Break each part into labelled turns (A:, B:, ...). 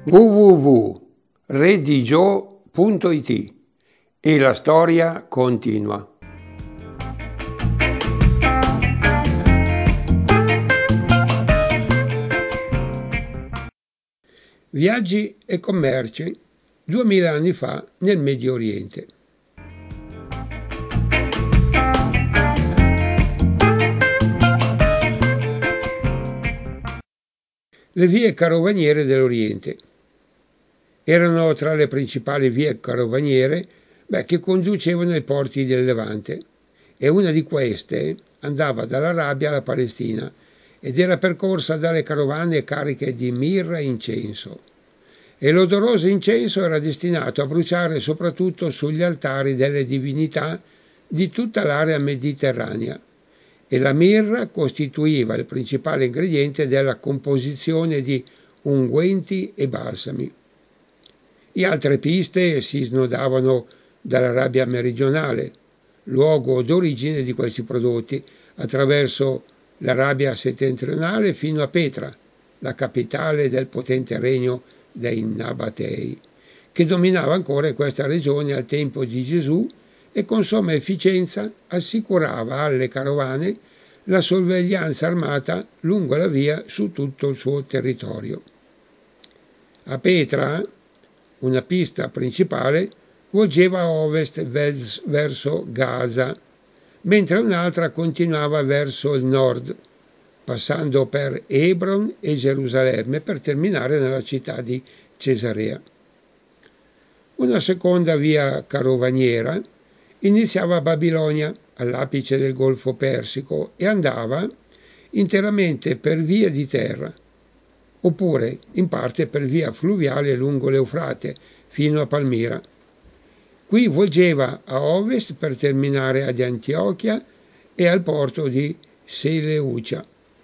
A: www.redigio.it e la storia continua. Viaggi e commerci 2000 anni fa nel Medio Oriente. Le vie carovaniere dell'Oriente erano tra le principali vie carovaniere che conducevano ai porti del Levante, e una di queste andava dall'Arabia alla Palestina ed era percorsa dalle carovane cariche di mirra e incenso. E l'odoroso incenso era destinato a bruciare soprattutto sugli altari delle divinità di tutta l'area mediterranea, e la mirra costituiva il principale ingrediente della composizione di unguenti e balsami. Le altre piste si snodavano dall'Arabia meridionale, luogo d'origine di questi prodotti, attraverso l'Arabia settentrionale fino a Petra, la capitale del potente regno dei Nabatei, che dominava ancora questa regione al tempo di Gesù e con somma efficienza assicurava alle carovane la sorveglianza armata lungo la via su tutto il suo territorio. A Petra, una pista principale volgeva a ovest verso Gaza, mentre un'altra continuava verso il nord, passando per Hebron e Gerusalemme per terminare nella città di Cesarea. Una seconda via carovaniera iniziava a Babilonia, all'apice del Golfo Persico, e andava interamente per via di terra, oppure in parte per via fluviale lungo l'Eufrate fino a Palmira. Qui volgeva a ovest per terminare ad Antiochia e al porto di Seleucia.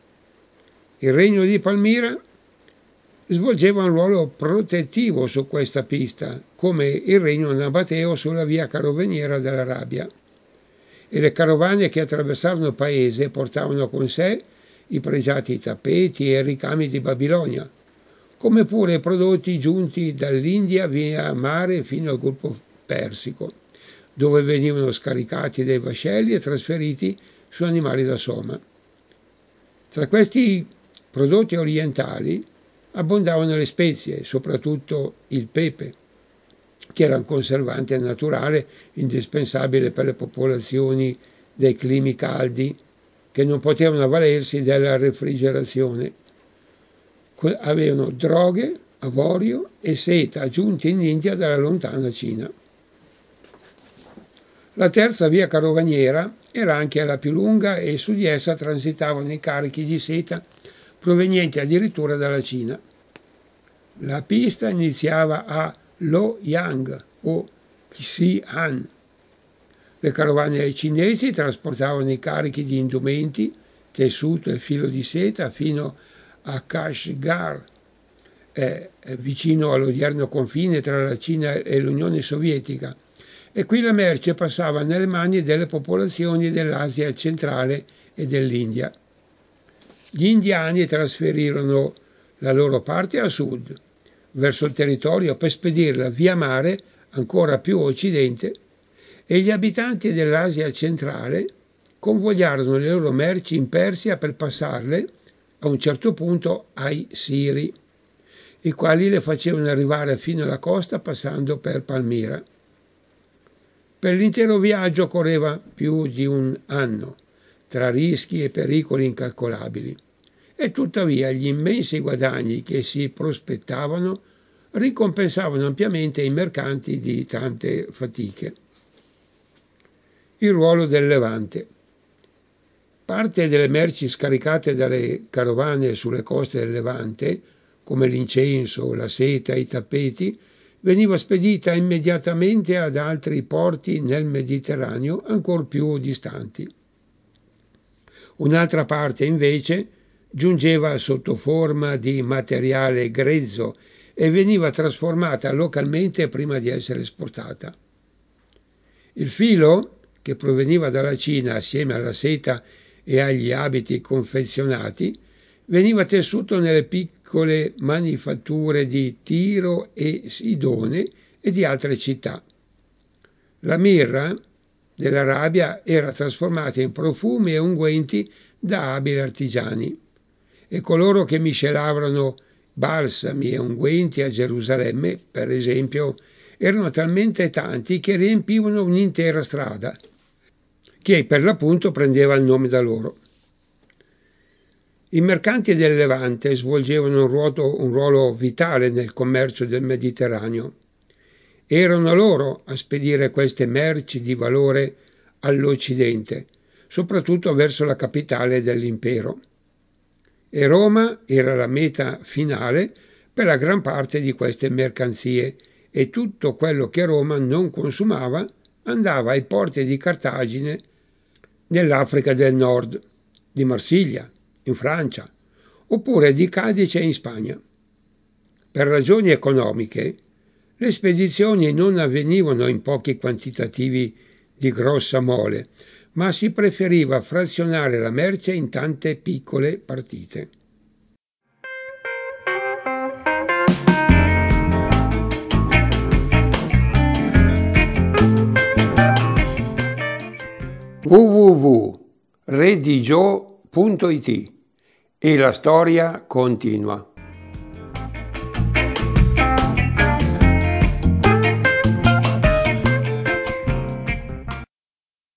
A: Il regno di Palmira svolgeva un ruolo protettivo su questa pista, come il regno nabateo sulla via carovaniera dell'Arabia. E le carovane che attraversarono il paese portavano con sé i pregiati tappeti e ricami di Babilonia, come pure prodotti giunti dall'India via mare fino al Golfo Persico, dove venivano scaricati dai vascelli e trasferiti su animali da soma. Tra questi prodotti orientali abbondavano le spezie, soprattutto il pepe, che era un conservante naturale indispensabile per le popolazioni dei climi caldi che non potevano avvalersi della refrigerazione. Avevano droghe, avorio e seta giunti in India dalla lontana Cina. La terza via carovaniera era anche la più lunga e su di essa transitavano i carichi di seta provenienti addirittura dalla Cina. La pista iniziava a Luoyang o Xi'an. Le carovane cinesi trasportavano i carichi di indumenti, tessuto e filo di seta fino a Kashgar, vicino all'odierno confine tra la Cina e l'Unione Sovietica, e qui la merce passava nelle mani delle popolazioni dell'Asia centrale e dell'India. Gli indiani trasferirono la loro parte a sud, verso il territorio, per spedirla via mare ancora più a occidente, e gli abitanti dell'Asia centrale convogliarono le loro merci in Persia per passarle a un certo punto ai Siri, i quali le facevano arrivare fino alla costa passando per Palmira. Per l'intero viaggio correva più di un anno, tra rischi e pericoli incalcolabili, e tuttavia gli immensi guadagni che si prospettavano ricompensavano ampiamente i mercanti di tante fatiche. Il ruolo del Levante. Parte delle merci scaricate dalle carovane sulle coste del Levante, come l'incenso, la seta e i tappeti, veniva spedita immediatamente ad altri porti nel Mediterraneo ancor più distanti. Un'altra parte, invece, giungeva sotto forma di materiale grezzo e veniva trasformata localmente prima di essere esportata. Il filo, che proveniva dalla Cina assieme alla seta e agli abiti confezionati, veniva tessuto nelle piccole manifatture di Tiro e Sidone e di altre città. La mirra dell'Arabia era trasformata in profumi e unguenti da abili artigiani e coloro che miscelavano balsami e unguenti a Gerusalemme, per esempio, erano talmente tanti che riempivano un'intera strada, che per l'appunto prendeva il nome da loro. I mercanti del Levante svolgevano un ruolo vitale nel commercio del Mediterraneo. Erano loro a spedire queste merci di valore all'Occidente, soprattutto verso la capitale dell'impero. E Roma era la meta finale per la gran parte di queste mercanzie e tutto quello che Roma non consumava andava ai porti di Cartagine nell'Africa del Nord, di Marsiglia, in Francia, oppure di Cadice in Spagna. Per ragioni economiche, le spedizioni non avvenivano in pochi quantitativi di grossa mole, ma si preferiva frazionare la merce in tante piccole partite. www.redigio.it e la storia continua.